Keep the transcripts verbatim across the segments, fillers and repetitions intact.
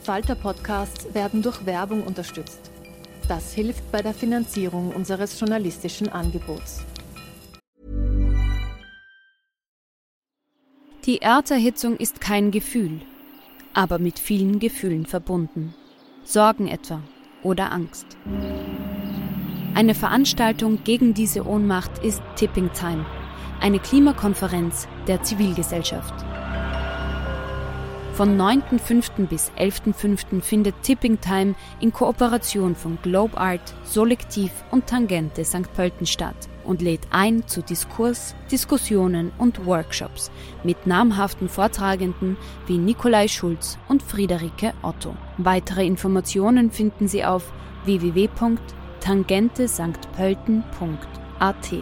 Falter-Podcasts werden durch Werbung unterstützt. Das hilft bei der Finanzierung unseres journalistischen Angebots. Die Erderhitzung ist kein Gefühl, aber mit vielen Gefühlen verbunden. Sorgen etwa oder Angst. Eine Veranstaltung gegen diese Ohnmacht ist Tipping Time, eine Klimakonferenz der Zivilgesellschaft. Von neunten fünften bis elften fünften findet Tipping Time in Kooperation von Globe Art, Solektiv und Tangente Sankt Pölten statt und lädt ein zu Diskurs, Diskussionen und Workshops mit namhaften Vortragenden wie Nikolai Schulz und Friederike Otto. Weitere Informationen finden Sie auf w w w punkt tangente sankt pölten punkt a t.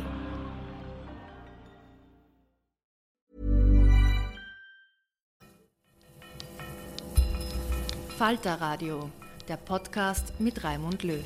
Falter Radio, der Podcast mit Raimund Löw.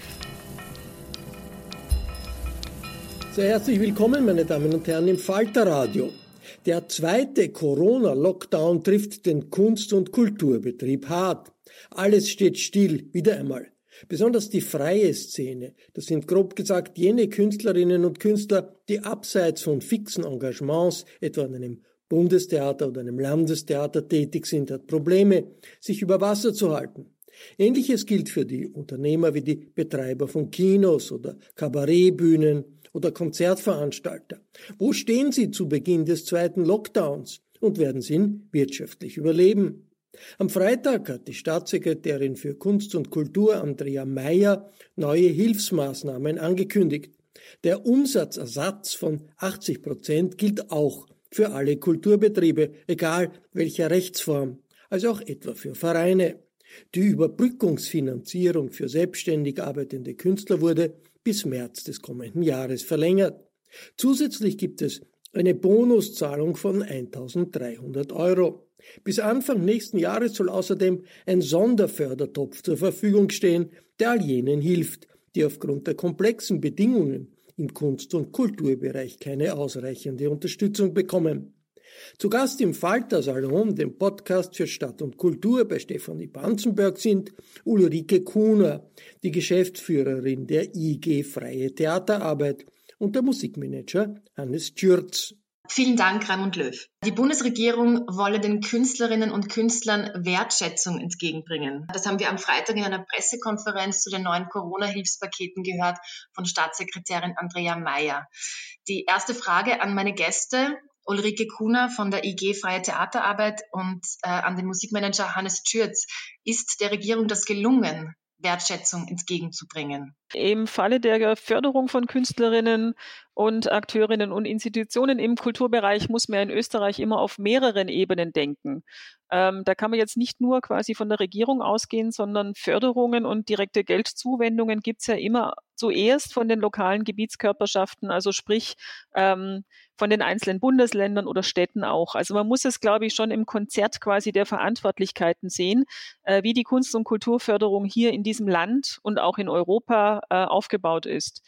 Sehr herzlich willkommen, meine Damen und Herren, im Falter Radio. Der zweite Corona-Lockdown trifft den Kunst- und Kulturbetrieb hart. Alles steht still, wieder einmal. Besonders die freie Szene, das sind grob gesagt jene Künstlerinnen und Künstler, die abseits von fixen Engagements, etwa an einem Bundestheater oder einem Landestheater tätig sind, hat Probleme, sich über Wasser zu halten. Ähnliches gilt für die Unternehmer wie die Betreiber von Kinos oder Kabarettbühnen oder Konzertveranstalter. Wo stehen sie zu Beginn des zweiten Lockdowns und werden sie ihn wirtschaftlich überleben? Am Freitag hat die Staatssekretärin für Kunst und Kultur Andrea Meier neue Hilfsmaßnahmen angekündigt. Der Umsatzersatz von achtzig Prozent gilt auch für alle Kulturbetriebe, egal welcher Rechtsform, also auch etwa für Vereine. Die Überbrückungsfinanzierung für selbstständig arbeitende Künstler wurde bis März des kommenden Jahres verlängert. Zusätzlich gibt es eine Bonuszahlung von eintausenddreihundert Euro. Bis Anfang nächsten Jahres soll außerdem ein Sonderfördertopf zur Verfügung stehen, der all jenen hilft, die aufgrund der komplexen Bedingungen im Kunst- und Kulturbereich keine ausreichende Unterstützung bekommen. Zu Gast im Falter-Salon, dem Podcast für Stadt und Kultur bei Stefanie Banzenberg, sind Ulrike Kuhner, die Geschäftsführerin der I G Freie Theaterarbeit, und der Musikmanager Hannes Tschürz. Vielen Dank, Raimund Löw. Die Bundesregierung wolle den Künstlerinnen und Künstlern Wertschätzung entgegenbringen. Das haben wir am Freitag in einer Pressekonferenz zu den neuen Corona-Hilfspaketen gehört von Staatssekretärin Andrea Meier. Die erste Frage an meine Gäste, Ulrike Kuhner von der I G Freie Theaterarbeit und äh, an den Musikmanager Hannes Tschürz. Ist der Regierung das gelungen, Wertschätzung entgegenzubringen? Im Falle der Förderung von Künstlerinnen und Akteurinnen und Institutionen im Kulturbereich muss man in Österreich immer auf mehreren Ebenen denken. Ähm, da kann man jetzt nicht nur quasi von der Regierung ausgehen, sondern Förderungen und direkte Geldzuwendungen gibt es ja immer zuerst von den lokalen Gebietskörperschaften, also sprich ähm, von den einzelnen Bundesländern oder Städten auch. Also man muss es, glaube ich, schon im Konzert quasi der Verantwortlichkeiten sehen, äh, wie die Kunst- und Kulturförderung hier in diesem Land und auch in Europa äh, aufgebaut ist.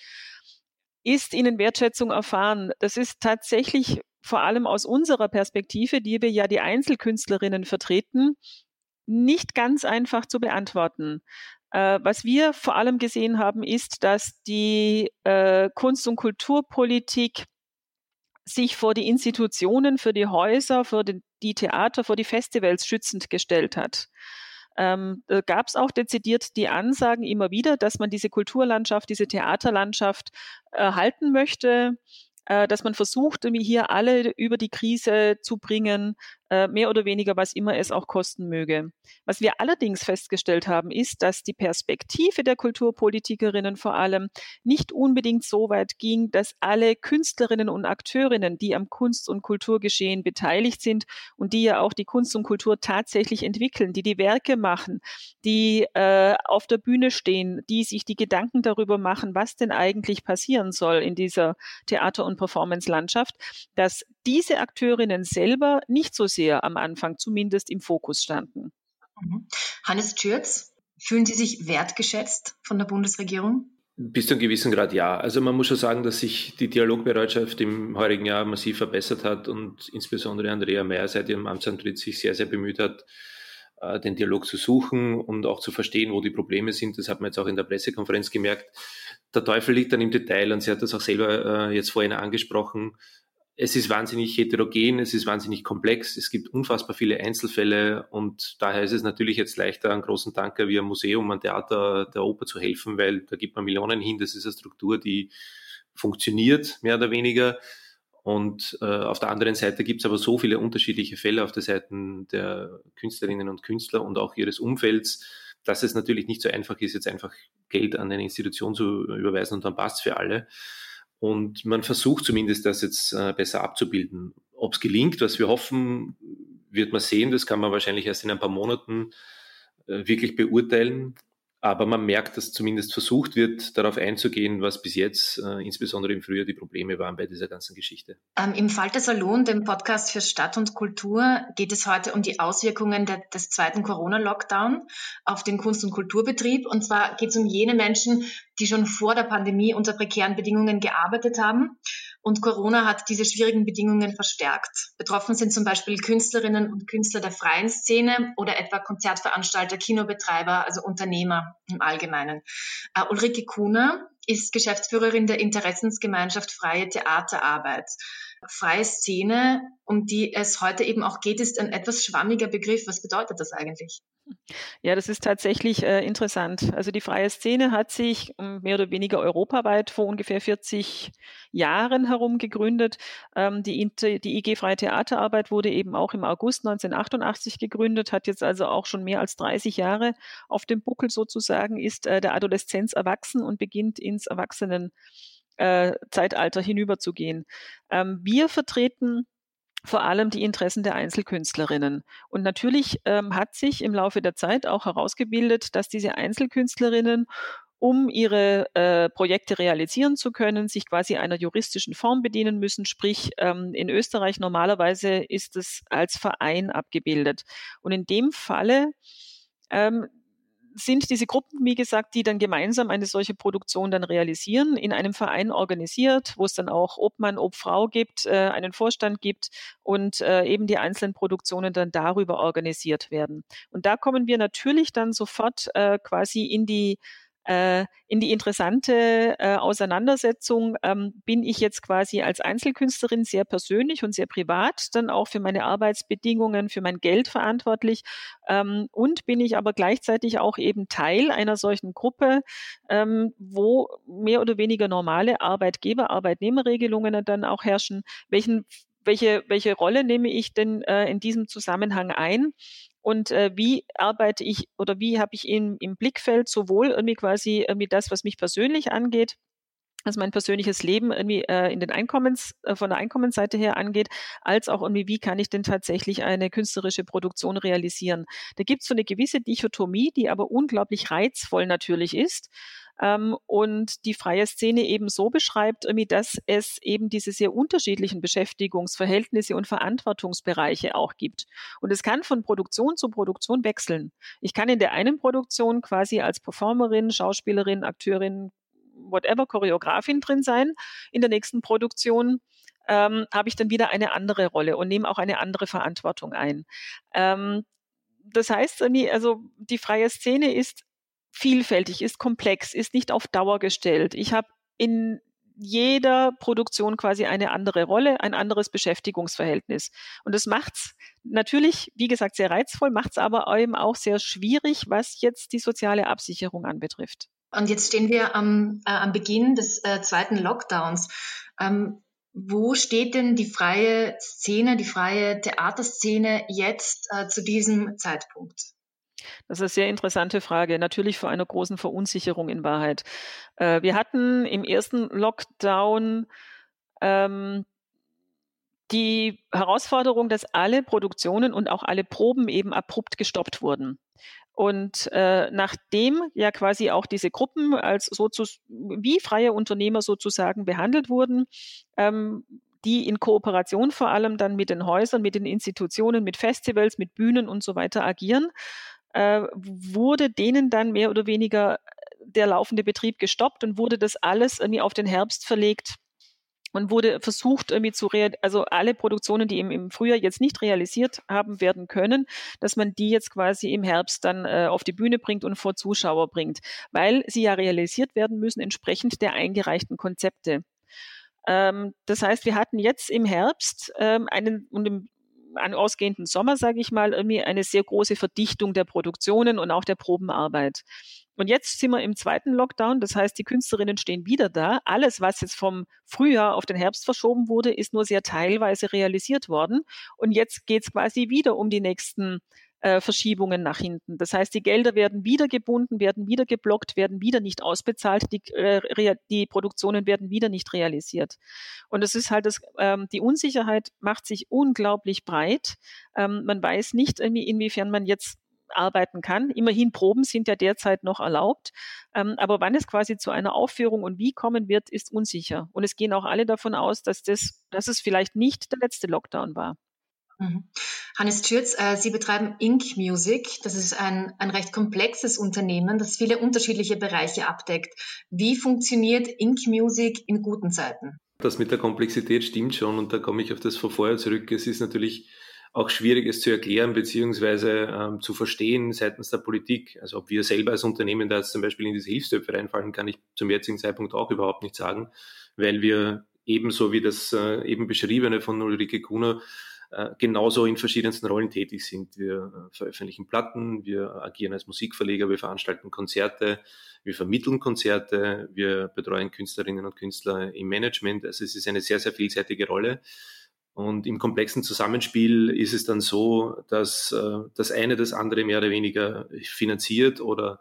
Ist Ihnen Wertschätzung erfahren? Das ist tatsächlich vor allem aus unserer Perspektive, die wir ja die Einzelkünstlerinnen vertreten, nicht ganz einfach zu beantworten. Äh, was wir vor allem gesehen haben, ist, dass die äh, Kunst- und Kulturpolitik sich vor die Institutionen, für die Häuser, für die, die Theater, vor die Festivals schützend gestellt hat. Ähm, da gab es auch dezidiert die Ansagen immer wieder, dass man diese Kulturlandschaft, diese Theaterlandschaft erhalten möchte, äh, dass man versucht, irgendwie hier alle über die Krise zu bringen, äh, mehr oder weniger, was immer es auch kosten möge. Was wir allerdings festgestellt haben, ist, dass die Perspektive der Kulturpolitikerinnen vor allem nicht unbedingt so weit ging, dass alle Künstlerinnen und Akteurinnen, die am Kunst- und Kulturgeschehen beteiligt sind und die ja auch die Kunst und Kultur tatsächlich entwickeln, die die Werke machen, die äh, auf der Bühne stehen, die sich die Gedanken darüber machen, was denn eigentlich passieren soll in dieser Theater- und Performance-Landschaft, dass diese Akteurinnen selber nicht so sehr am Anfang zumindest im Fokus standen. Hannes Tschürz, fühlen Sie sich wertgeschätzt von der Bundesregierung? Bis zu einem gewissen Grad ja. Also man muss schon sagen, dass sich die Dialogbereitschaft im heurigen Jahr massiv verbessert hat und insbesondere Andrea Meier seit ihrem Amtsantritt sich sehr, sehr bemüht hat, den Dialog zu suchen und auch zu verstehen, wo die Probleme sind. Das hat man jetzt auch in der Pressekonferenz gemerkt. Der Teufel liegt dann im Detail und sie hat das auch selber äh, jetzt vorhin angesprochen. Es ist wahnsinnig heterogen, es ist wahnsinnig komplex, es gibt unfassbar viele Einzelfälle und daher ist es natürlich jetzt leichter, einen großen Tanker wie ein Museum, ein Theater, der Oper zu helfen, weil da gibt man Millionen hin, das ist eine Struktur, die funktioniert, mehr oder weniger. Und äh, auf der anderen Seite gibt es aber so viele unterschiedliche Fälle auf der Seite der Künstlerinnen und Künstler und auch ihres Umfelds, dass es natürlich nicht so einfach ist, jetzt einfach Geld an eine Institution zu überweisen und dann passt es für alle. Und man versucht zumindest, das jetzt äh, besser abzubilden. Ob es gelingt, was wir hoffen, wird man sehen. Das kann man wahrscheinlich erst in ein paar Monaten äh, wirklich beurteilen. Aber man merkt, dass zumindest versucht wird, darauf einzugehen, was bis jetzt, äh, insbesondere im Frühjahr, die Probleme waren bei dieser ganzen Geschichte. Ähm, Im Falter Salon, dem Podcast für Stadt und Kultur, geht es heute um die Auswirkungen der, des zweiten Corona-Lockdown auf den Kunst- und Kulturbetrieb. Und zwar geht es um jene Menschen, die schon vor der Pandemie unter prekären Bedingungen gearbeitet haben. Und Corona hat diese schwierigen Bedingungen verstärkt. Betroffen sind zum Beispiel Künstlerinnen und Künstler der freien Szene oder etwa Konzertveranstalter, Kinobetreiber, also Unternehmer im Allgemeinen. Uh, Ulrike Kuhner ist Geschäftsführerin der Interessensgemeinschaft Freie Theaterarbeit. Freie Szene, um die es heute eben auch geht, ist ein etwas schwammiger Begriff. Was bedeutet das eigentlich? Ja, das ist tatsächlich äh, interessant. Also die freie Szene hat sich ähm, mehr oder weniger europaweit vor ungefähr vierzig Jahren herum gegründet. Ähm, die, Inter- die I G Freie Theaterarbeit wurde eben auch im August neunzehnhundertachtundachtzig gegründet, hat jetzt also auch schon mehr als dreißig Jahre auf dem Buckel sozusagen, ist äh, der Adoleszenz erwachsen und beginnt ins Erwachsenen Äh, Zeitalter hinüberzugehen. Ähm, wir vertreten vor allem die Interessen der Einzelkünstlerinnen. Und natürlich ähm, hat sich im Laufe der Zeit auch herausgebildet, dass diese Einzelkünstlerinnen, um ihre äh, Projekte realisieren zu können, sich quasi einer juristischen Form bedienen müssen. Sprich, ähm, in Österreich normalerweise ist es als Verein abgebildet. Und in dem Falle ähm, sind diese Gruppen, wie gesagt, die dann gemeinsam eine solche Produktion dann realisieren, in einem Verein organisiert, wo es dann auch Obmann, Obfrau gibt, äh, einen Vorstand gibt und äh, eben die einzelnen Produktionen dann darüber organisiert werden. Und da kommen wir natürlich dann sofort äh, quasi in die äh, in die interessante äh, Auseinandersetzung, ähm, bin ich jetzt quasi als Einzelkünstlerin sehr persönlich und sehr privat dann auch für meine Arbeitsbedingungen, für mein Geld verantwortlich ähm, und bin ich aber gleichzeitig auch eben Teil einer solchen Gruppe, ähm, wo mehr oder weniger normale Arbeitgeber-Arbeitnehmerregelungen dann auch herrschen. Welchen, welche, welche Rolle nehme ich denn äh, in diesem Zusammenhang ein? Und äh, wie arbeite ich oder wie habe ich im, im Blickfeld sowohl irgendwie quasi irgendwie das, was mich persönlich angeht, also mein persönliches Leben irgendwie äh, in den Einkommens, äh, von der Einkommensseite her angeht, als auch irgendwie, wie kann ich denn tatsächlich eine künstlerische Produktion realisieren. Da gibt es so eine gewisse Dichotomie, die aber unglaublich reizvoll natürlich ist. Ähm, und die freie Szene eben so beschreibt, irgendwie, dass es eben diese sehr unterschiedlichen Beschäftigungsverhältnisse und Verantwortungsbereiche auch gibt. Und es kann von Produktion zu Produktion wechseln. Ich kann in der einen Produktion quasi als Performerin, Schauspielerin, Akteurin, whatever, Choreografin drin sein. In der nächsten Produktion ähm, habe ich dann wieder eine andere Rolle und nehme auch eine andere Verantwortung ein. Ähm, das heißt, also die freie Szene ist vielfältig, ist komplex, ist nicht auf Dauer gestellt. Ich habe in jeder Produktion quasi eine andere Rolle, ein anderes Beschäftigungsverhältnis. Und das macht's natürlich, wie gesagt, sehr reizvoll, macht's aber eben auch sehr schwierig, was jetzt die soziale Absicherung anbetrifft. Und jetzt stehen wir am, äh, am Beginn des äh, zweiten Lockdowns. Ähm, wo steht denn die freie Szene, die freie Theaterszene jetzt äh, zu diesem Zeitpunkt? Das ist eine sehr interessante Frage, natürlich vor einer großen Verunsicherung in Wahrheit. Äh, wir hatten im ersten Lockdown ähm, die Herausforderung, dass alle Produktionen und auch alle Proben eben abrupt gestoppt wurden. Und äh, nachdem ja quasi auch diese Gruppen als sozusagen wie freie Unternehmer sozusagen behandelt wurden, ähm, die in Kooperation vor allem dann mit den Häusern, mit den Institutionen, mit Festivals, mit Bühnen und so weiter agieren, äh, wurde denen dann mehr oder weniger der laufende Betrieb gestoppt und wurde das alles irgendwie auf den Herbst verlegt, und wurde versucht, irgendwie zu real, also alle Produktionen, die im, im Frühjahr jetzt nicht realisiert haben werden können, dass man die jetzt quasi im Herbst dann äh, auf die Bühne bringt und vor Zuschauer bringt, weil sie ja realisiert werden müssen entsprechend der eingereichten Konzepte. Ähm, das heißt, wir hatten jetzt im Herbst ähm, einen und im an ausgehenden Sommer, sage ich mal, irgendwie eine sehr große Verdichtung der Produktionen und auch der Probenarbeit. Und jetzt sind wir im zweiten Lockdown, das heißt, die Künstlerinnen stehen wieder da. Alles, was jetzt vom Frühjahr auf den Herbst verschoben wurde, ist nur sehr teilweise realisiert worden. Und jetzt geht es quasi wieder um die nächsten äh, Verschiebungen nach hinten. Das heißt, die Gelder werden wieder gebunden, werden wieder geblockt, werden wieder nicht ausbezahlt, die, äh, die Produktionen werden wieder nicht realisiert. Und das ist halt, das, ähm, die Unsicherheit macht sich unglaublich breit. Ähm, man weiß nicht, irgendwie, inwiefern man jetzt arbeiten kann. Immerhin Proben sind ja derzeit noch erlaubt, ähm, aber wann es quasi zu einer Aufführung und wie kommen wird, ist unsicher. Und es gehen auch alle davon aus, dass, das, dass es vielleicht nicht der letzte Lockdown war. Mhm. Hannes Tschürz, äh, Sie betreiben Ink Music. Das ist ein, ein recht komplexes Unternehmen, das viele unterschiedliche Bereiche abdeckt. Wie funktioniert Ink Music in guten Zeiten? Das mit der Komplexität stimmt schon und da komme ich auf das von vorher zurück. Es ist natürlich auch schwierig, es zu erklären beziehungsweise ähm, zu verstehen seitens der Politik. Also ob wir selber als Unternehmen da jetzt zum Beispiel in diese Hilfstöpfe reinfallen, kann ich zum jetzigen Zeitpunkt auch überhaupt nicht sagen, weil wir ebenso wie das äh, eben beschriebene von Ulrike Kuhner äh, genauso in verschiedensten Rollen tätig sind. Wir äh, veröffentlichen Platten, wir agieren als Musikverleger, wir veranstalten Konzerte, wir vermitteln Konzerte, wir betreuen Künstlerinnen und Künstler im Management. Also es ist eine sehr, sehr vielseitige Rolle. Und im komplexen Zusammenspiel ist es dann so, dass äh, das eine das andere mehr oder weniger finanziert oder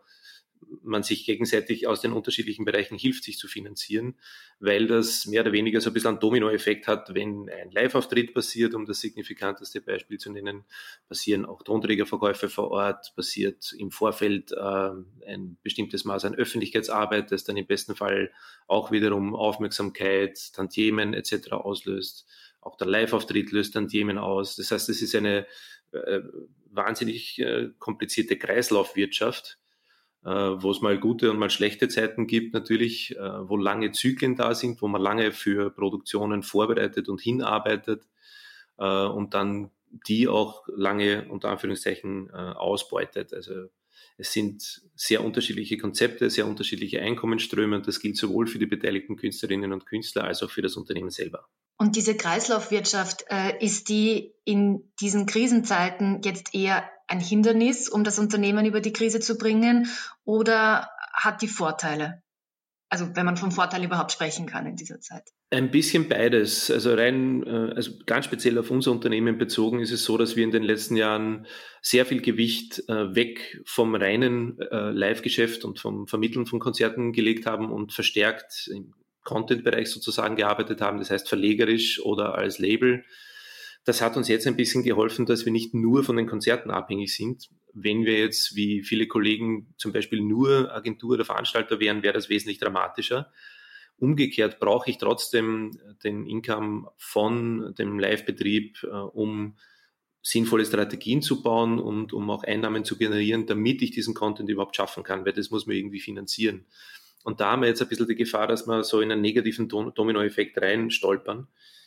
man sich gegenseitig aus den unterschiedlichen Bereichen hilft, sich zu finanzieren, weil das mehr oder weniger so ein bisschen einen Dominoeffekt hat, wenn ein Live-Auftritt passiert, um das signifikanteste Beispiel zu nennen, passieren auch Tonträgerverkäufe vor Ort, passiert im Vorfeld äh, ein bestimmtes Maß an Öffentlichkeitsarbeit, das dann im besten Fall auch wiederum Aufmerksamkeit, Tantiemen et cetera auslöst. Auch der Live-Auftritt löst Tantiemen aus. Das heißt, es ist eine äh, wahnsinnig äh, komplizierte Kreislaufwirtschaft, äh, wo es mal gute und mal schlechte Zeiten gibt natürlich, äh, wo lange Zyklen da sind, wo man lange für Produktionen vorbereitet und hinarbeitet äh, und dann die auch lange unter Anführungszeichen äh, ausbeutet. Also es sind sehr unterschiedliche Konzepte, sehr unterschiedliche Einkommensströme und das gilt sowohl für die beteiligten Künstlerinnen und Künstler als auch für das Unternehmen selber. Und diese Kreislaufwirtschaft, äh, ist die in diesen Krisenzeiten jetzt eher ein Hindernis, um das Unternehmen über die Krise zu bringen, oder hat die Vorteile? Also wenn man von Vorteil überhaupt sprechen kann in dieser Zeit. Ein bisschen beides. Also rein, also ganz speziell auf unser Unternehmen bezogen ist es so, dass wir in den letzten Jahren sehr viel Gewicht weg vom reinen Live-Geschäft und vom Vermitteln von Konzerten gelegt haben und verstärkt im Content-Bereich sozusagen gearbeitet haben, das heißt verlegerisch oder als Label. Das hat uns jetzt ein bisschen geholfen, dass wir nicht nur von den Konzerten abhängig sind. Wenn wir jetzt, wie viele Kollegen, zum Beispiel nur Agentur oder Veranstalter wären, wäre das wesentlich dramatischer. Umgekehrt brauche ich trotzdem den Income von dem Live-Betrieb, um sinnvolle Strategien zu bauen und um auch Einnahmen zu generieren, damit ich diesen Content überhaupt schaffen kann, weil das muss man irgendwie finanzieren. Und da haben wir jetzt ein bisschen die Gefahr, dass wir so in einen negativen Dominoeffekt rein stolpern,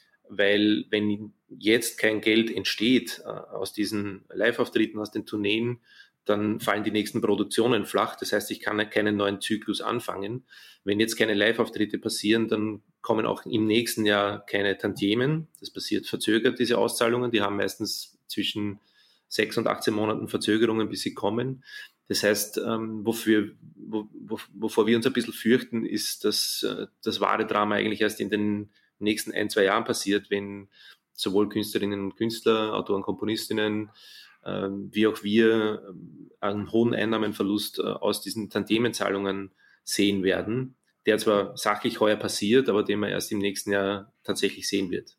weil wenn jetzt kein Geld entsteht äh, aus diesen Live-Auftritten, aus den Tourneen, dann fallen die nächsten Produktionen flach. Das heißt, ich kann keinen neuen Zyklus anfangen. Wenn jetzt keine Live-Auftritte passieren, dann kommen auch im nächsten Jahr keine Tantiemen. Das passiert verzögert, diese Auszahlungen. Die haben meistens zwischen sechs und achtzehn Monaten Verzögerungen, bis sie kommen. Das heißt, ähm, wofür, wo, wo, wovor wir uns ein bisschen fürchten, ist, dass äh, das wahre Drama eigentlich erst in den nächsten ein, zwei Jahren passiert, wenn sowohl Künstlerinnen und Künstler, Autoren, Komponistinnen, äh, wie auch wir äh, einen hohen Einnahmenverlust äh, aus diesen Tantiemenzahlungen sehen werden, der zwar sachlich heuer passiert, aber den man erst im nächsten Jahr tatsächlich sehen wird.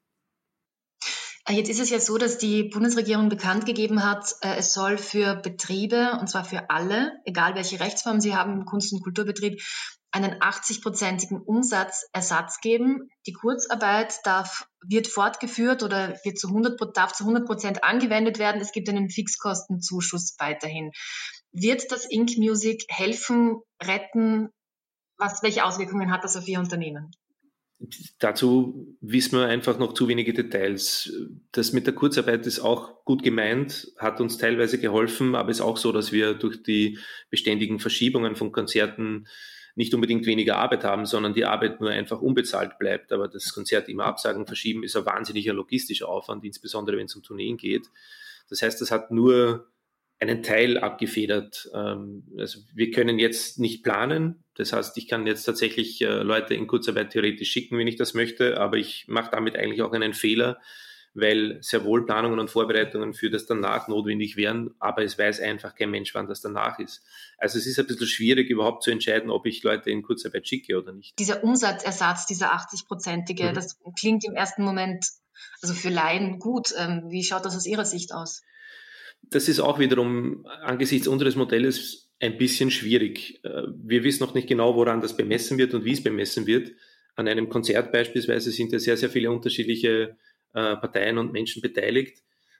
Jetzt ist es ja so, dass die Bundesregierung bekannt gegeben hat, es soll für Betriebe, und zwar für alle, egal welche Rechtsform sie haben im Kunst- und Kulturbetrieb, einen achtzig-prozentigen Umsatzersatz geben. Die Kurzarbeit darf, wird fortgeführt oder wird zu hundert, darf zu hundert Prozent angewendet werden. Es gibt einen Fixkostenzuschuss weiterhin. Wird das Ink Music helfen, retten? Was, welche Auswirkungen hat das auf Ihr Unternehmen? Dazu wissen wir einfach noch zu wenige Details. Das mit der Kurzarbeit ist auch gut gemeint, hat uns teilweise geholfen, aber es ist auch so, dass wir durch die beständigen Verschiebungen von Konzerten nicht unbedingt weniger Arbeit haben, sondern die Arbeit nur einfach unbezahlt bleibt. Aber das Konzert immer absagen, verschieben ist ein wahnsinniger logistischer Aufwand, insbesondere wenn es um Tourneen geht. Das heißt, das hat nur einen Teil abgefedert. Also wir können jetzt nicht planen. Das heißt, ich kann jetzt tatsächlich Leute in Kurzarbeit theoretisch schicken, wenn ich das möchte, aber ich mache damit eigentlich auch einen Fehler, weil sehr wohl Planungen und Vorbereitungen für das danach notwendig wären, aber es weiß einfach kein Mensch, wann das danach ist. Also es ist ein bisschen schwierig, überhaupt zu entscheiden, ob ich Leute in Kurzarbeit schicke oder nicht. Dieser Umsatzersatz, dieser achtzig-prozentige, mhm. das klingt im ersten Moment, also für Laien gut. Wie schaut das aus Ihrer Sicht aus? Das ist auch wiederum angesichts unseres Modells ein bisschen schwierig. Wir wissen noch nicht genau, woran das bemessen wird und wie es bemessen wird. An einem Konzert beispielsweise sind ja sehr, sehr viele unterschiedliche Parteien und Menschen beteiligt.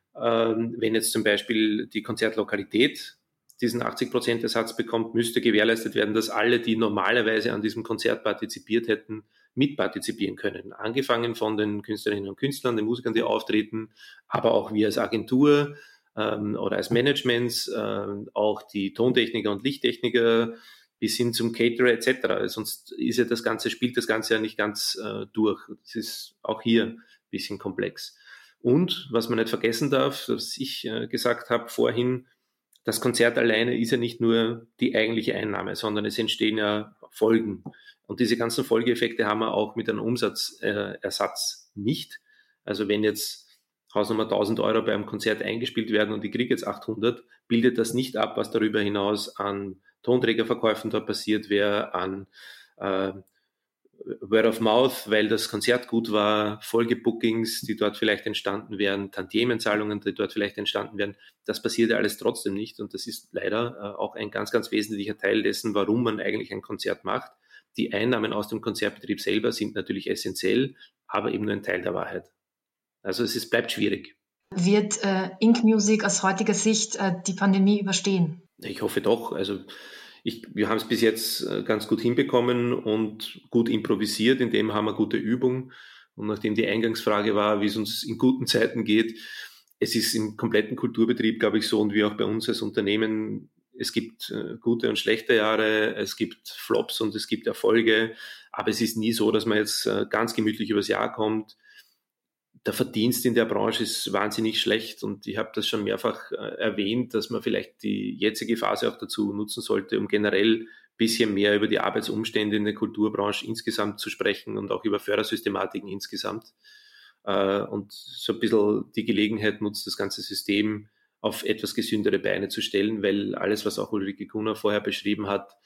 Wenn jetzt zum Beispiel die Konzertlokalität diesen achtzig Prozent Ersatz bekommt, müsste gewährleistet werden, dass alle, die normalerweise an diesem Konzert partizipiert hätten, mitpartizipieren können. Angefangen von den Künstlerinnen und Künstlern, den Musikern, die auftreten, aber auch wir als Agentur, oder als Managements, äh, auch die Tontechniker und Lichttechniker bis hin zum Caterer et cetera. Sonst ist ja das Ganze, spielt das Ganze ja nicht ganz äh, durch. Das ist auch hier ein bisschen komplex. Und was man nicht vergessen darf, was ich äh, gesagt habe vorhin, das Konzert alleine ist ja nicht nur die eigentliche Einnahme, sondern es entstehen ja Folgen. Und diese ganzen Folgeeffekte haben wir auch mit einem Umsatzersatz äh, nicht. Also wenn jetzt Hausnummer tausend Euro beim Konzert eingespielt werden und ich kriege jetzt achthundert, bildet das nicht ab, was darüber hinaus an Tonträgerverkäufen dort passiert wäre, an äh, Word of Mouth, weil das Konzert gut war, Folgebookings, die dort vielleicht entstanden wären, Tantiemenzahlungen, die dort vielleicht entstanden wären. Das passiert ja alles trotzdem nicht und das ist leider äh, auch ein ganz, ganz wesentlicher Teil dessen, warum man eigentlich ein Konzert macht. Die Einnahmen aus dem Konzertbetrieb selber sind natürlich essentiell, aber eben nur ein Teil der Wahrheit. Also es ist, bleibt schwierig. Wird äh, Ink Music aus heutiger Sicht äh, die Pandemie überstehen? Ich hoffe doch. Also ich, wir haben es bis jetzt äh, ganz gut hinbekommen und gut improvisiert. In dem haben wir gute Übung. Und nachdem die Eingangsfrage war, wie es uns in guten Zeiten geht, es ist im kompletten Kulturbetrieb, glaube ich, so und wie auch bei uns als Unternehmen, es gibt äh, gute und schlechte Jahre, es gibt Flops und es gibt Erfolge. Aber es ist nie so, dass man jetzt äh, ganz gemütlich übers Jahr kommt. Der Verdienst in der Branche ist wahnsinnig schlecht und ich habe das schon mehrfach äh, erwähnt, dass man vielleicht die jetzige Phase auch dazu nutzen sollte, um generell ein bisschen mehr über die Arbeitsumstände in der Kulturbranche insgesamt zu sprechen und auch über Fördersystematiken insgesamt äh, und so ein bisschen die Gelegenheit nutzt, das ganze System auf etwas gesündere Beine zu stellen, weil alles, was auch Ulrike Kuhner vorher beschrieben hat,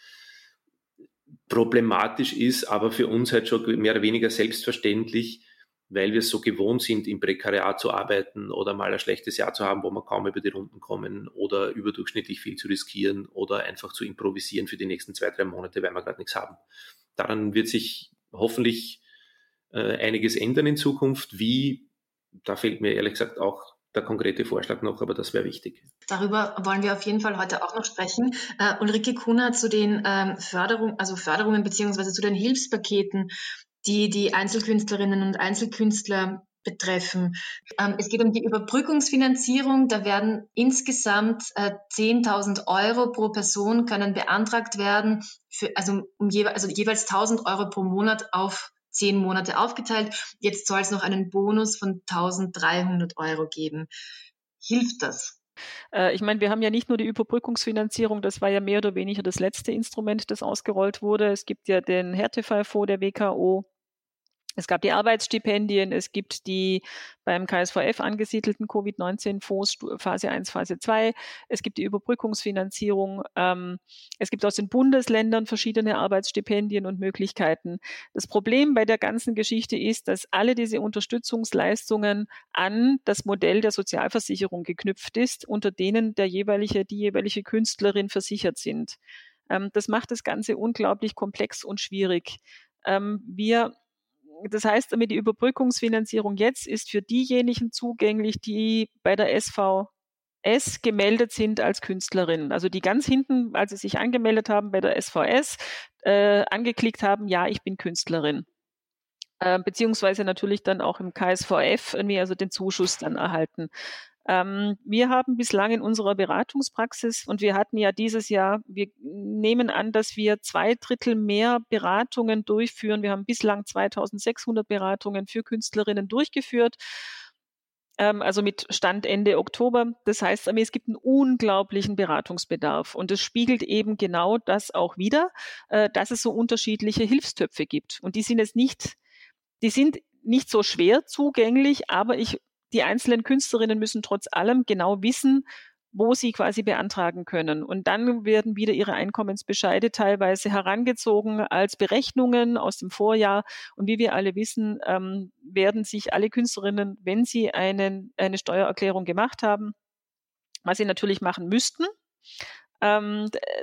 problematisch ist, aber für uns halt schon mehr oder weniger selbstverständlich, weil wir es so gewohnt sind, im Prekariat zu arbeiten oder mal ein schlechtes Jahr zu haben, wo wir kaum über die Runden kommen oder überdurchschnittlich viel zu riskieren oder einfach zu improvisieren für die nächsten zwei, drei Monate, weil wir gerade nichts haben. Daran wird sich hoffentlich äh, einiges ändern in Zukunft. Wie, da fehlt mir ehrlich gesagt auch der konkrete Vorschlag noch, aber das wäre wichtig. Darüber wollen wir auf jeden Fall heute auch noch sprechen. Uh, Ulrike Kuhner, zu den ähm, Förderungen, also Förderungen beziehungsweise zu den Hilfspaketen, die die Einzelkünstlerinnen und Einzelkünstler betreffen. Ähm, es geht um die Überbrückungsfinanzierung. Da werden insgesamt äh, zehntausend Euro pro Person können beantragt werden, für, also, um je, also jeweils tausend Euro pro Monat auf zehn Monate aufgeteilt. Jetzt soll es noch einen Bonus von tausenddreihundert Euro geben. Hilft das? Ich meine, wir haben ja nicht nur die Überbrückungsfinanzierung, das war ja mehr oder weniger das letzte Instrument, das ausgerollt wurde. Es gibt ja den Härtefallfonds der W K O. Es gab die Arbeitsstipendien, es gibt die beim K S V F angesiedelten Covid neunzehn Fonds, Phase eins, Phase zwei. Es gibt die Überbrückungsfinanzierung. Ähm, es gibt aus den Bundesländern verschiedene Arbeitsstipendien und Möglichkeiten. Das Problem bei der ganzen Geschichte ist, dass alle diese Unterstützungsleistungen an das Modell der Sozialversicherung geknüpft ist, unter denen der jeweilige, die jeweilige Künstlerin versichert sind. Ähm, das macht das Ganze unglaublich komplex und schwierig. Ähm, wir Das heißt, damit die Überbrückungsfinanzierung jetzt ist für diejenigen zugänglich, die bei der S V S gemeldet sind als Künstlerin. Also die ganz hinten, als sie sich angemeldet haben bei der S V S, äh, angeklickt haben, ja, ich bin Künstlerin. äh, beziehungsweise natürlich dann auch im K S V F irgendwie also den Zuschuss dann erhalten. Ähm, wir haben bislang in unserer Beratungspraxis, und wir hatten ja dieses Jahr, wir nehmen an, dass wir zwei Drittel mehr Beratungen durchführen. Wir haben bislang zweitausendsechshundert Beratungen für Künstlerinnen durchgeführt, ähm, also mit Stand Ende Oktober. Das heißt, es gibt einen unglaublichen Beratungsbedarf, und es spiegelt eben genau das auch wider, äh, dass es so unterschiedliche Hilfstöpfe gibt. Und die sind jetzt nicht, die sind nicht so schwer zugänglich, aber ich Die einzelnen Künstlerinnen müssen trotz allem genau wissen, wo sie quasi beantragen können. Und dann werden wieder ihre Einkommensbescheide teilweise herangezogen als Berechnungen aus dem Vorjahr. Und wie wir alle wissen, ähm, werden sich alle Künstlerinnen, wenn sie einen, eine Steuererklärung gemacht haben, was sie natürlich machen müssten, Ähm,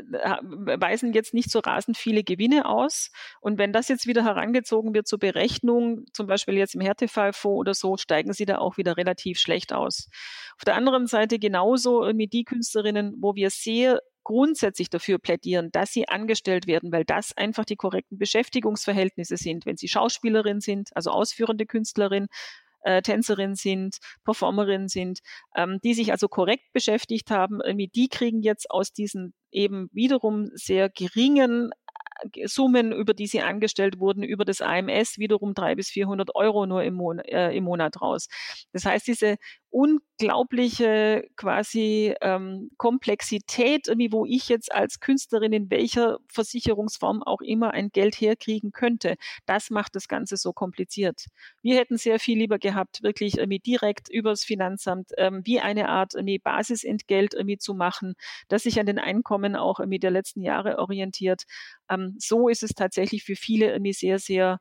weisen jetzt nicht so rasend viele Gewinne aus. Und wenn das jetzt wieder herangezogen wird zur Berechnung, zum Beispiel jetzt im Härtefallfonds oder so, steigen sie da auch wieder relativ schlecht aus. Auf der anderen Seite genauso irgendwie die Künstlerinnen, wo wir sehr grundsätzlich dafür plädieren, dass sie angestellt werden, weil das einfach die korrekten Beschäftigungsverhältnisse sind. Wenn sie Schauspielerin sind, also ausführende Künstlerin, Äh, Tänzerin sind, Performerin sind, ähm, die sich also korrekt beschäftigt haben, irgendwie die kriegen jetzt aus diesen eben wiederum sehr geringen Summen, über die sie angestellt wurden, über das A M S wiederum dreihundert bis vierhundert Euro nur im, Mon- äh, im Monat raus. Das heißt, diese unglaubliche quasi ähm, Komplexität, irgendwie, wo ich jetzt als Künstlerin in welcher Versicherungsform auch immer ein Geld herkriegen könnte, das macht das Ganze so kompliziert. Wir hätten sehr viel lieber gehabt, wirklich irgendwie direkt übers Finanzamt ähm, wie eine Art irgendwie Basisentgelt irgendwie zu machen, das sich an den Einkommen auch irgendwie der letzten Jahre orientiert. Ähm, so ist es tatsächlich für viele irgendwie sehr, sehr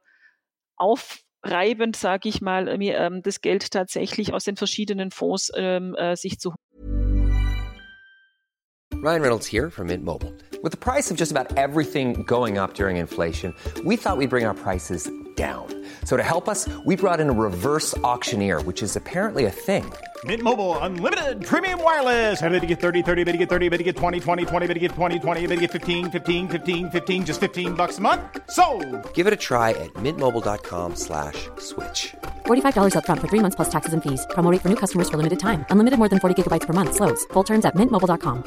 aufreibend, sage ich mal, irgendwie, ähm, das Geld tatsächlich aus den verschiedenen Fonds ähm, äh, sich zu Ryan Reynolds here from Mint Mobile. With the price of just about everything going up during inflation, we thought we'd bring our prices down. So to help us, we brought in a reverse auctioneer, which is apparently a thing. Mint Mobile Unlimited Premium Wireless. How to get thirty, thirty, how to get thirty, how to get twenty, twenty, twenty, how to get twenty, twenty, how to get fifteen, fifteen, fifteen, fifteen, just fifteen bucks a month? Sold! Give it a try at mintmobile.com slash switch. forty-five dollars up front for three months plus taxes and fees. Promo rate for new customers for limited time. Unlimited more than forty gigabytes per month. Slows full terms at mint mobile dot com.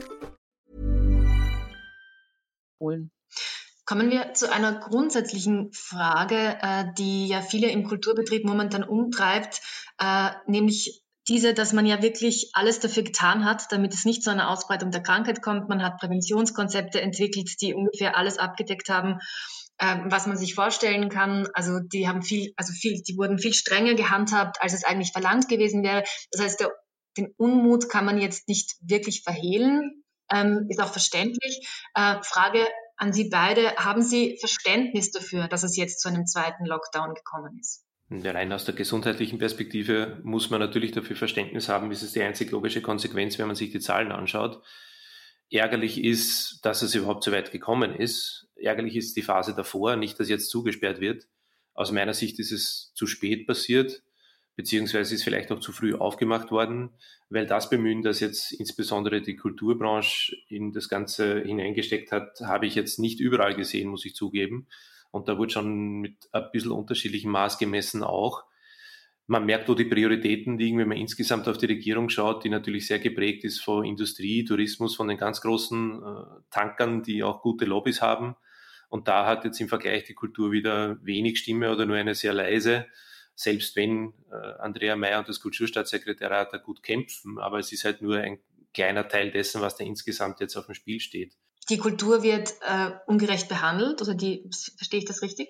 holen. Kommen wir zu einer grundsätzlichen Frage, äh, die ja viele im Kulturbetrieb momentan umtreibt, äh, nämlich diese, dass man ja wirklich alles dafür getan hat, damit es nicht zu einer Ausbreitung der Krankheit kommt. Man hat Präventionskonzepte entwickelt, die ungefähr alles abgedeckt haben, äh, was man sich vorstellen kann. Also die haben viel, also viel, die wurden viel strenger gehandhabt, als es eigentlich verlangt gewesen wäre. Das heißt, der, den Unmut kann man jetzt nicht wirklich verhehlen, ähm, ist auch verständlich. Äh, Frage an Sie beide, haben Sie Verständnis dafür, dass es jetzt zu einem zweiten Lockdown gekommen ist? Rein aus der gesundheitlichen Perspektive muss man natürlich dafür Verständnis haben, das ist die einzig logische Konsequenz, wenn man sich die Zahlen anschaut. Ärgerlich ist, dass es überhaupt so weit gekommen ist. Ärgerlich ist die Phase davor, nicht, dass jetzt zugesperrt wird. Aus meiner Sicht ist es zu spät passiert, beziehungsweise ist vielleicht auch zu früh aufgemacht worden, weil das Bemühen, das jetzt insbesondere die Kulturbranche in das Ganze hineingesteckt hat, habe ich jetzt nicht überall gesehen, muss ich zugeben. Und da wurde schon mit ein bisschen unterschiedlichem Maß gemessen auch. Man merkt, wo die Prioritäten liegen, wenn man insgesamt auf die Regierung schaut, die natürlich sehr geprägt ist von Industrie, Tourismus, von den ganz großen äh, Tankern, die auch gute Lobbys haben. Und da hat jetzt im Vergleich die Kultur wieder wenig Stimme oder nur eine sehr leise. Selbst wenn äh, Andrea Mayer und das Kulturstaatssekretariat da gut kämpfen, aber es ist halt nur ein kleiner Teil dessen, was da insgesamt jetzt auf dem Spiel steht. Die Kultur wird äh, ungerecht behandelt, oder die, verstehe ich das richtig?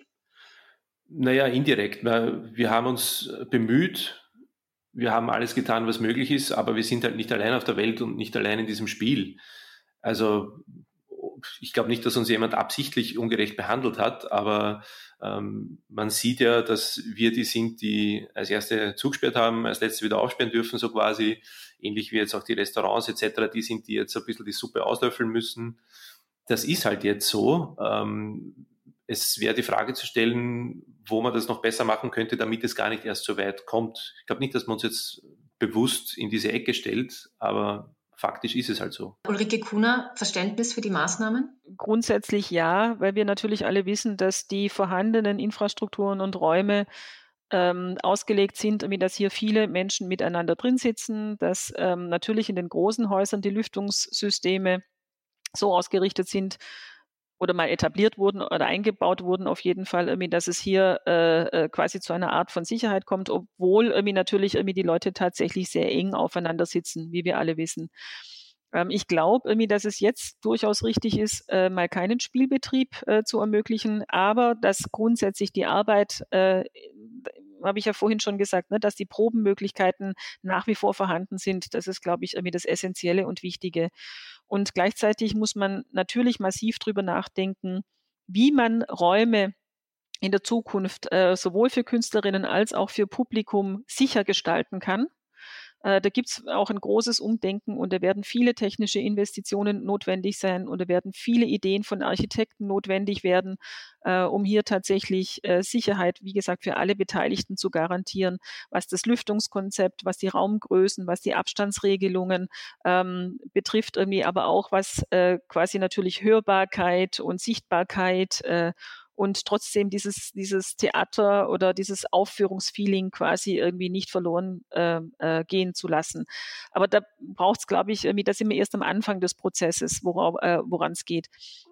Naja, indirekt. Wir haben uns bemüht, wir haben alles getan, was möglich ist, aber wir sind halt nicht allein auf der Welt und nicht allein in diesem Spiel. Also ich glaube nicht, dass uns jemand absichtlich ungerecht behandelt hat, aber ähm, man sieht ja, dass wir die sind, die als Erste zugesperrt haben, als Letzte wieder aufsperren dürfen, so quasi, ähnlich wie jetzt auch die Restaurants et cetera, die sind, die jetzt ein bisschen die Suppe auslöffeln müssen. Das ist halt jetzt so. Ähm, es wäre die Frage zu stellen, wo man das noch besser machen könnte, damit es gar nicht erst so weit kommt. Ich glaube nicht, dass man uns jetzt bewusst in diese Ecke stellt, aber faktisch ist es halt so. Ulrike Kuhner, Verständnis für die Maßnahmen? Grundsätzlich ja, weil wir natürlich alle wissen, dass die vorhandenen Infrastrukturen und Räume ähm, ausgelegt sind, dass hier viele Menschen miteinander drin sitzen, dass ähm, natürlich in den großen Häusern die Lüftungssysteme so ausgerichtet sind oder mal etabliert wurden oder eingebaut wurden auf jeden Fall, irgendwie, dass es hier äh, quasi zu einer Art von Sicherheit kommt, obwohl irgendwie natürlich irgendwie die Leute tatsächlich sehr eng aufeinander sitzen, wie wir alle wissen. Ähm, ich glaube irgendwie, dass es jetzt durchaus richtig ist, äh, mal keinen Spielbetrieb äh, zu ermöglichen, aber dass grundsätzlich die Arbeit, äh, habe ich ja vorhin schon gesagt, ne, dass die Probenmöglichkeiten nach wie vor vorhanden sind. Das ist, glaube ich, irgendwie das Essentielle und Wichtige. Und gleichzeitig muss man natürlich massiv drüber nachdenken, wie man Räume in der Zukunft äh, sowohl für Künstlerinnen als auch für Publikum sicher gestalten kann. Äh, da gibt es auch ein großes Umdenken und da werden viele technische Investitionen notwendig sein und da werden viele Ideen von Architekten notwendig werden, äh, um hier tatsächlich äh, Sicherheit, wie gesagt, für alle Beteiligten zu garantieren, was das Lüftungskonzept, was die Raumgrößen, was die Abstandsregelungen ähm, betrifft, irgendwie aber auch was äh, quasi natürlich Hörbarkeit und Sichtbarkeit äh, und trotzdem dieses, dieses Theater oder dieses Aufführungsfeeling quasi irgendwie nicht verloren äh, äh, gehen zu lassen. Aber da braucht es, glaube ich, irgendwie, da sind wir erst am Anfang des Prozesses, äh, woran es geht.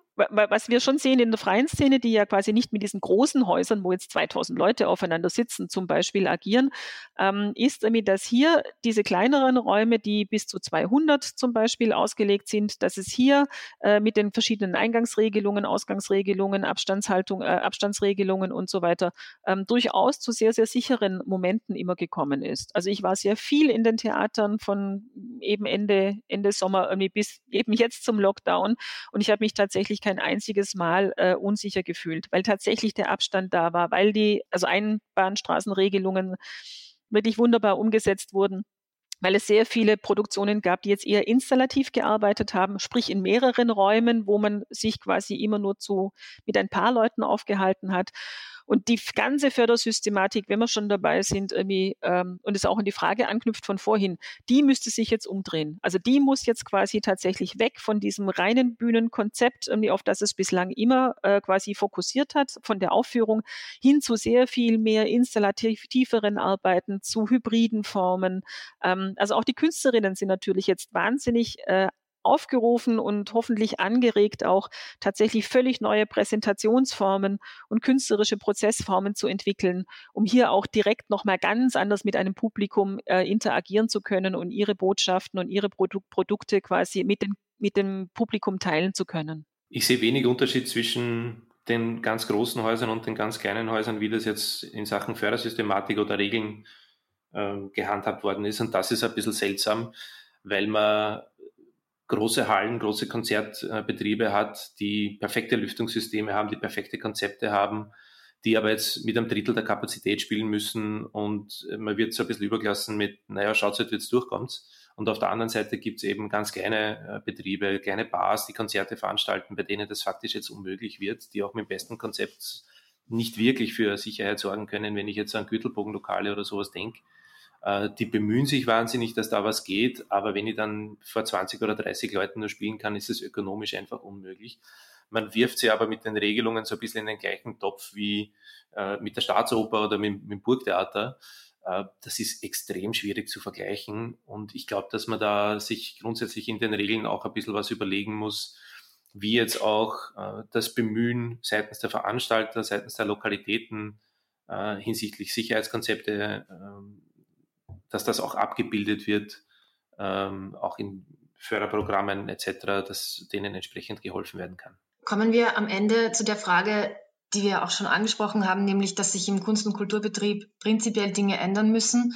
Was wir schon sehen in der freien Szene, die ja quasi nicht mit diesen großen Häusern, wo jetzt zweitausend Leute aufeinander sitzen, zum Beispiel agieren, ähm, ist irgendwie, dass hier diese kleineren Räume, die bis zu zweihundert zum Beispiel ausgelegt sind, dass es hier äh, mit den verschiedenen Eingangsregelungen, Ausgangsregelungen, Abstandshaltung, äh, Abstandsregelungen und so weiter ähm, durchaus zu sehr, sehr sicheren Momenten immer gekommen ist. Also ich war sehr viel in den Theatern von eben Ende, Ende Sommer irgendwie bis eben jetzt zum Lockdown und ich habe mich tatsächlich kein einziges Mal äh, unsicher gefühlt, weil tatsächlich der Abstand da war, weil die, also Einbahnstraßenregelungen wirklich wunderbar umgesetzt wurden, weil es sehr viele Produktionen gab, die jetzt eher installativ gearbeitet haben, sprich in mehreren Räumen, wo man sich quasi immer nur zu mit ein paar Leuten aufgehalten hat. Und die ganze Fördersystematik, wenn wir schon dabei sind, irgendwie, ähm, und es auch an die Frage anknüpft von vorhin, die müsste sich jetzt umdrehen. Also die muss jetzt quasi tatsächlich weg von diesem reinen Bühnenkonzept, irgendwie, auf das es bislang immer äh, quasi fokussiert hat, von der Aufführung hin zu sehr viel mehr installativ tieferen Arbeiten, zu hybriden Formen. Ähm, also auch die Künstlerinnen sind natürlich jetzt wahnsinnig äh, aufgerufen und hoffentlich angeregt, auch tatsächlich völlig neue Präsentationsformen und künstlerische Prozessformen zu entwickeln, um hier auch direkt nochmal ganz anders mit einem Publikum äh, interagieren zu können und ihre Botschaften und ihre Produ- Produkte quasi mit, den, mit dem Publikum teilen zu können. Ich sehe wenig Unterschied zwischen den ganz großen Häusern und den ganz kleinen Häusern, wie das jetzt in Sachen Fördersystematik oder Regeln äh, gehandhabt worden ist. Und das ist ein bisschen seltsam, weil man große Hallen, große Konzertbetriebe hat, die perfekte Lüftungssysteme haben, die perfekte Konzepte haben, die aber jetzt mit einem Drittel der Kapazität spielen müssen und man wird so ein bisschen übergelassen mit, naja, schaut halt, jetzt durchkommt's. Und auf der anderen Seite gibt's eben ganz kleine Betriebe, kleine Bars, die Konzerte veranstalten, bei denen das faktisch jetzt unmöglich wird, die auch mit dem besten Konzept nicht wirklich für Sicherheit sorgen können, wenn ich jetzt an Gütelbogenlokale oder sowas denke. Die bemühen sich wahnsinnig, dass da was geht, aber wenn ich dann vor zwanzig oder dreißig Leuten nur spielen kann, ist es ökonomisch einfach unmöglich. Man wirft sie aber mit den Regelungen so ein bisschen in den gleichen Topf wie äh, mit der Staatsoper oder mit, mit dem Burgtheater. Äh, das ist extrem schwierig zu vergleichen und ich glaube, dass man da sich grundsätzlich in den Regeln auch ein bisschen was überlegen muss, wie jetzt auch äh, das Bemühen seitens der Veranstalter, seitens der Lokalitäten äh, hinsichtlich Sicherheitskonzepte, äh, dass das auch abgebildet wird, ähm, auch in Förderprogrammen et cetera, dass denen entsprechend geholfen werden kann. Kommen wir am Ende zu der Frage, die wir auch schon angesprochen haben, nämlich, dass sich im Kunst- und Kulturbetrieb prinzipiell Dinge ändern müssen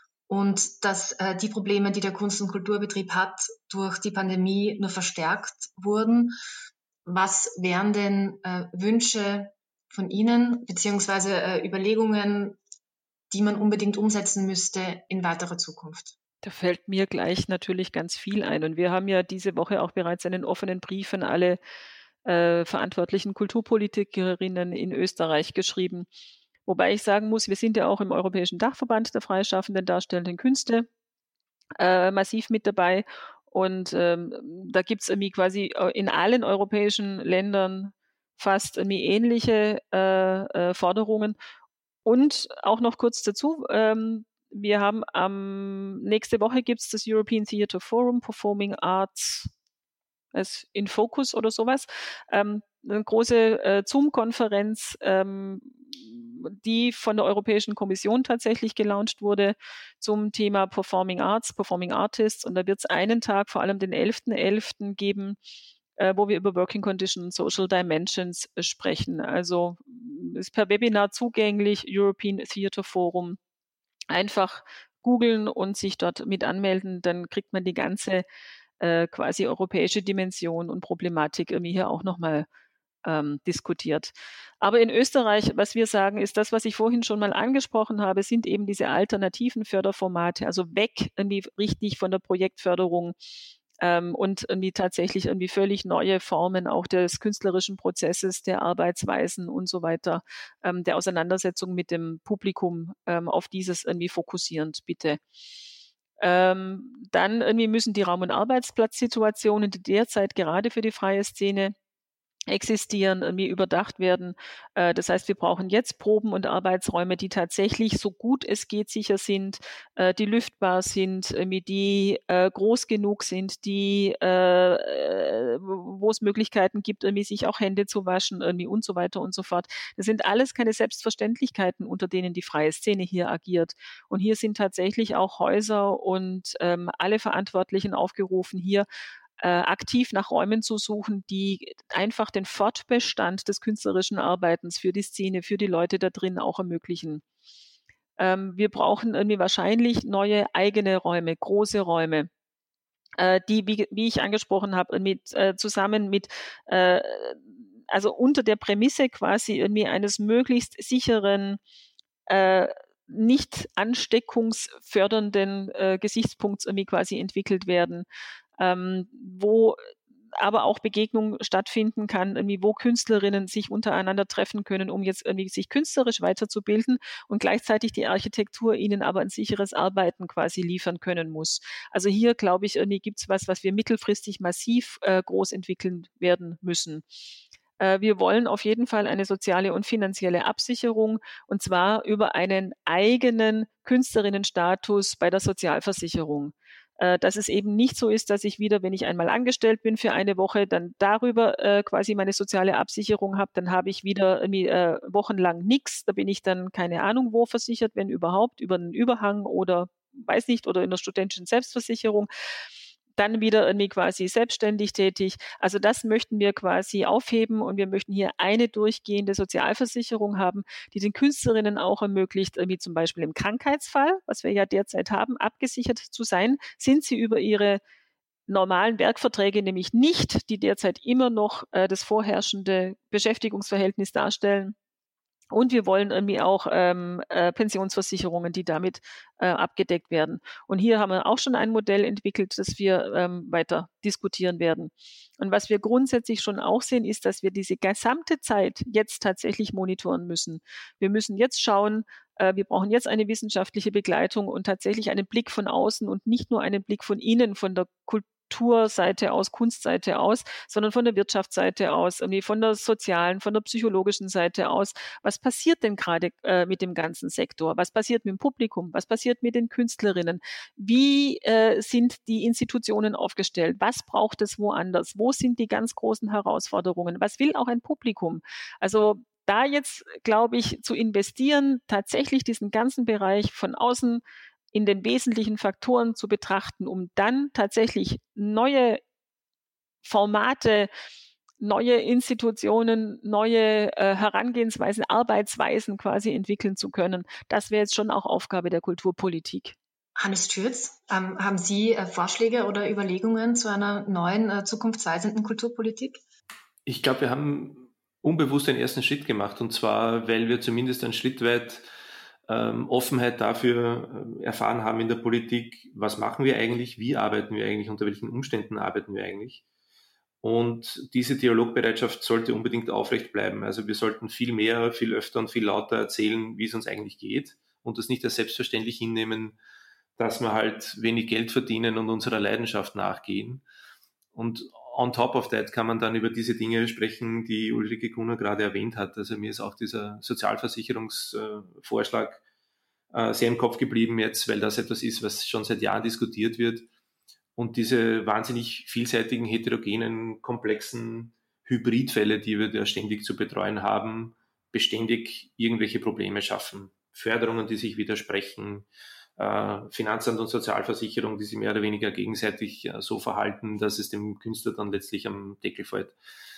und dass äh, die Probleme, die der Kunst- und Kulturbetrieb hat, durch die Pandemie nur verstärkt wurden. Was wären denn äh, Wünsche von Ihnen, beziehungsweise äh, Überlegungen, die man unbedingt umsetzen müsste in weiterer Zukunft? Da fällt mir gleich natürlich ganz viel ein. Und wir haben ja diese Woche auch bereits einen offenen Brief an alle äh, verantwortlichen Kulturpolitikerinnen in Österreich geschrieben. Wobei ich sagen muss, wir sind ja auch im Europäischen Dachverband der freischaffenden darstellenden Künste äh, massiv mit dabei. Und ähm, da gibt es irgendwie quasi in allen europäischen Ländern fast irgendwie ähnliche äh, äh, Forderungen. Und auch noch kurz dazu, ähm, wir haben am ähm, nächste Woche gibt es das European Theatre Forum Performing Arts as in Focus oder sowas. Ähm, eine große äh, Zoom-Konferenz, ähm, die von der Europäischen Kommission tatsächlich gelauncht wurde zum Thema Performing Arts, Performing Artists. Und da wird es einen Tag, vor allem den elften elften geben, äh, wo wir über Working Conditions und Social Dimensions äh, sprechen. Also ist per Webinar zugänglich, European Theatre Forum. Einfach googeln und sich dort mit anmelden, dann kriegt man die ganze äh, quasi europäische Dimension und Problematik irgendwie hier auch nochmal ähm, diskutiert. Aber in Österreich, was wir sagen, ist das, was ich vorhin schon mal angesprochen habe, sind eben diese alternativen Förderformate, also weg irgendwie richtig von der Projektförderung ähm, und irgendwie tatsächlich irgendwie völlig neue Formen auch des künstlerischen Prozesses, der Arbeitsweisen und so weiter, ähm, der Auseinandersetzung mit dem Publikum, ähm, auf dieses irgendwie fokussierend, bitte. Ähm, dann irgendwie müssen die Raum- und Arbeitsplatzsituationen, die derzeit gerade für die freie Szene existieren, irgendwie überdacht werden. Äh, das heißt, wir brauchen jetzt Proben und Arbeitsräume, die tatsächlich so gut es geht sicher sind, äh, die lüftbar sind, irgendwie die äh, groß genug sind, die äh, äh, wo es Möglichkeiten gibt, irgendwie sich auch Hände zu waschen, irgendwie und so weiter und so fort. Das sind alles keine Selbstverständlichkeiten, unter denen die freie Szene hier agiert. Und hier sind tatsächlich auch Häuser und ähm, alle Verantwortlichen aufgerufen, hier Äh, aktiv nach Räumen zu suchen, die einfach den Fortbestand des künstlerischen Arbeitens für die Szene, für die Leute da drin auch ermöglichen. Ähm, wir brauchen irgendwie wahrscheinlich neue eigene Räume, große Räume, äh, die, wie, wie ich angesprochen habe, mit, äh, zusammen mit, äh, also unter der Prämisse quasi irgendwie eines möglichst sicheren, äh, nicht ansteckungsfördernden äh, Gesichtspunkts irgendwie quasi entwickelt werden. Ähm, wo aber auch Begegnung stattfinden kann, irgendwie, wo Künstlerinnen sich untereinander treffen können, um jetzt irgendwie sich künstlerisch weiterzubilden und gleichzeitig die Architektur ihnen aber ein sicheres Arbeiten quasi liefern können muss. Also hier, glaube ich, irgendwie gibt es was, was wir mittelfristig massiv äh, groß entwickeln werden müssen. Äh, wir wollen auf jeden Fall eine soziale und finanzielle Absicherung, und zwar über einen eigenen Künstlerinnenstatus bei der Sozialversicherung. Dass es eben nicht so ist, dass ich wieder, wenn ich einmal angestellt bin für eine Woche, dann darüber äh, quasi meine soziale Absicherung habe, dann habe ich wieder irgendwie äh, wochenlang nichts, da bin ich dann keine Ahnung wo versichert, wenn überhaupt, über einen Überhang oder weiß nicht, oder in der studentischen Selbstversicherung. Dann wieder irgendwie quasi selbstständig tätig. Also das möchten wir quasi aufheben und wir möchten hier eine durchgehende Sozialversicherung haben, die den Künstlerinnen auch ermöglicht, irgendwie zum Beispiel im Krankheitsfall, was wir ja derzeit haben, abgesichert zu sein, sind sie über ihre normalen Werkverträge nämlich nicht, die derzeit immer noch äh, das vorherrschende Beschäftigungsverhältnis darstellen. Und wir wollen irgendwie auch ähm, äh, Pensionsversicherungen, die damit äh, abgedeckt werden. Und hier haben wir auch schon ein Modell entwickelt, das wir ähm, weiter diskutieren werden. Und was wir grundsätzlich schon auch sehen, ist, dass wir diese gesamte Zeit jetzt tatsächlich monitoren müssen. Wir müssen jetzt schauen, äh, wir brauchen jetzt eine wissenschaftliche Begleitung und tatsächlich einen Blick von außen und nicht nur einen Blick von innen, von der Kultur. Kulturseite aus, Kunstseite aus, sondern von der Wirtschaftsseite aus, von der sozialen, von der psychologischen Seite aus. Was passiert denn gerade äh, mit dem ganzen Sektor? Was passiert mit dem Publikum? Was passiert mit den Künstlerinnen? Wie äh, sind die Institutionen aufgestellt? Was braucht es woanders? Wo sind die ganz großen Herausforderungen? Was will auch ein Publikum? Also da jetzt, glaube ich, zu investieren, tatsächlich diesen ganzen Bereich von außen in den wesentlichen Faktoren zu betrachten, um dann tatsächlich neue Formate, neue Institutionen, neue äh, Herangehensweisen, Arbeitsweisen quasi entwickeln zu können. Das wäre jetzt schon auch Aufgabe der Kulturpolitik. Hannes Türz, ähm, haben Sie äh, Vorschläge oder Überlegungen zu einer neuen, äh, zukunftsweisenden Kulturpolitik? Ich glaube, wir haben unbewusst den ersten Schritt gemacht, und zwar, weil wir zumindest einen Schritt weit Ähm, Offenheit dafür äh, erfahren haben in der Politik, was machen wir eigentlich, wie arbeiten wir eigentlich, unter welchen Umständen arbeiten wir eigentlich. Und diese Dialogbereitschaft sollte unbedingt aufrecht bleiben. Also wir sollten viel mehr, viel öfter und viel lauter erzählen, wie es uns eigentlich geht und das nicht als selbstverständlich hinnehmen, dass wir halt wenig Geld verdienen und unserer Leidenschaft nachgehen. Und on top of that kann man dann über diese Dinge sprechen, die Ulrike Kuhner gerade erwähnt hat. Also mir ist auch dieser Sozialversicherungsvorschlag äh, sehr im Kopf geblieben jetzt, weil das etwas ist, was schon seit Jahren diskutiert wird. Und diese wahnsinnig vielseitigen, heterogenen, komplexen Hybridfälle, die wir da ständig zu betreuen haben, beständig irgendwelche Probleme schaffen. Förderungen, die sich widersprechen, äh, Finanzamt und Sozialversicherung, die sich mehr oder weniger gegenseitig äh, so verhalten, dass es dem Künstler dann letztlich am Deckel fällt.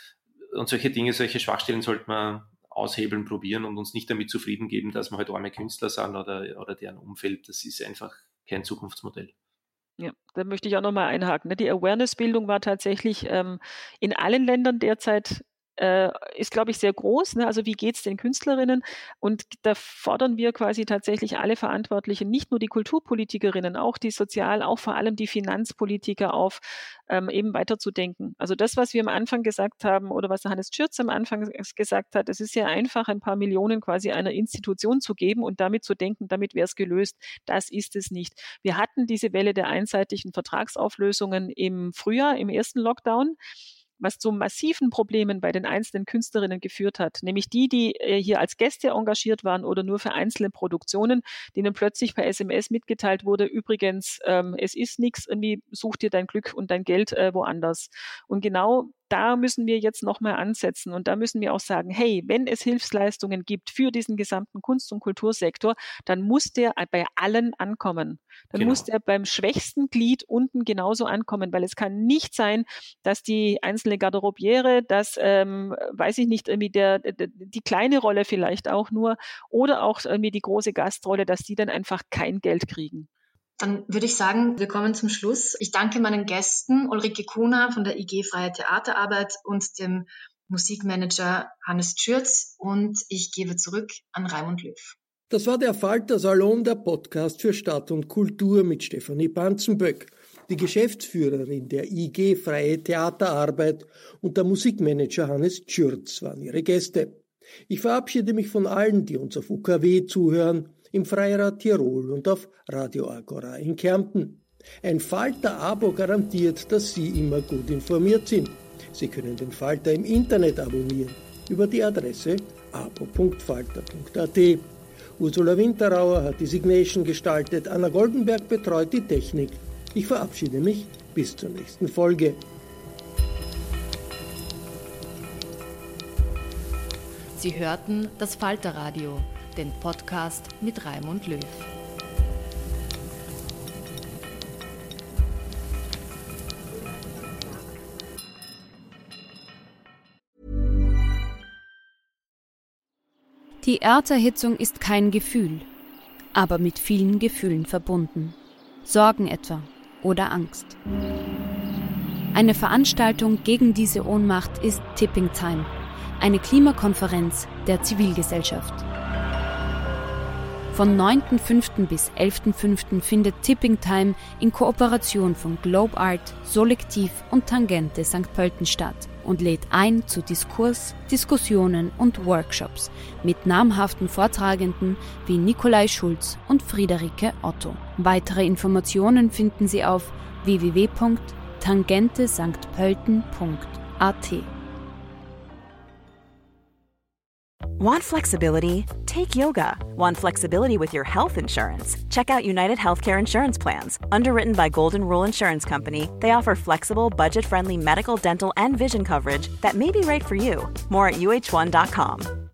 Und solche Dinge, solche Schwachstellen sollte man aushebeln, probieren und uns nicht damit zufrieden geben, dass wir halt arme Künstler sind oder, oder deren Umfeld. Das ist einfach kein Zukunftsmodell. Ja, da möchte ich auch nochmal einhaken. Die Awareness-Bildung war tatsächlich ähm, in allen Ländern derzeit Äh, ist, glaube ich, sehr groß. Ne? Also wie geht es den Künstlerinnen? Und da fordern wir quasi tatsächlich alle Verantwortlichen, nicht nur die Kulturpolitikerinnen, auch die Sozial-, auch vor allem die Finanzpolitiker auf, ähm, eben weiterzudenken. Also das, was wir am Anfang gesagt haben oder was Hannes Tschürz am Anfang gesagt hat, es ist ja einfach, ein paar Millionen quasi einer Institution zu geben und damit zu denken, damit wäre es gelöst. Das ist es nicht. Wir hatten diese Welle der einseitigen Vertragsauflösungen im Frühjahr, im ersten Lockdown, was zu massiven Problemen bei den einzelnen Künstlerinnen geführt hat, nämlich die, die hier als Gäste engagiert waren oder nur für einzelne Produktionen, denen plötzlich per S M S mitgeteilt wurde, übrigens, ähm, es ist nichts, irgendwie such dir dein Glück und dein Geld äh, woanders. Und genau da müssen wir jetzt nochmal ansetzen und da müssen wir auch sagen, hey, wenn es Hilfsleistungen gibt für diesen gesamten Kunst- und Kultursektor, dann muss der bei allen ankommen. Dann genau. muss der beim schwächsten Glied unten genauso ankommen, weil es kann nicht sein, dass die einzelne Garderobiere, dass, ähm, weiß ich nicht, irgendwie der, der, die kleine Rolle vielleicht auch nur oder auch irgendwie die große Gastrolle, dass die dann einfach kein Geld kriegen. Dann würde ich sagen, wir kommen zum Schluss. Ich danke meinen Gästen Ulrike Kuhner von der I G Freie Theaterarbeit und dem Musikmanager Hannes Tschürz und ich gebe zurück an Raimund Löw. Das war der Falter Salon, der Podcast für Stadt und Kultur mit Stefanie Banzenböck. Die Geschäftsführerin der I G Freie Theaterarbeit und der Musikmanager Hannes Tschürz waren ihre Gäste. Ich verabschiede mich von allen, die uns auf U K W zuhören, im Freirad Tirol und auf Radio Agora in Kärnten. Ein Falter-Abo garantiert, dass Sie immer gut informiert sind. Sie können den Falter im Internet abonnieren über die Adresse abo punkt falter punkt a t. Ursula Winterauer hat die Signation gestaltet, Anna Goldenberg betreut die Technik. Ich verabschiede mich bis zur nächsten Folge. Sie hörten das Falterradio, den Podcast mit Raimund Löw. Die Erderhitzung ist kein Gefühl, aber mit vielen Gefühlen verbunden. Sorgen etwa oder Angst. Eine Veranstaltung gegen diese Ohnmacht ist Tipping Time, eine Klimakonferenz der Zivilgesellschaft. Von neunten fünften bis elften fünften findet Tipping Time in Kooperation von Globe Art, Solektiv und Tangente Sankt Pölten statt und lädt ein zu Diskurs, Diskussionen und Workshops mit namhaften Vortragenden wie Nikolai Schulz und Friederike Otto. Weitere Informationen finden Sie auf w w w punkt tangente sankt pölten punkt a t. Want flexibility? Take yoga. Want flexibility with your health insurance? Check out United Healthcare Insurance Plans. Underwritten by Golden Rule Insurance Company, they offer flexible, budget-friendly medical, dental, and vision coverage that may be right for you. More at u h one dot com.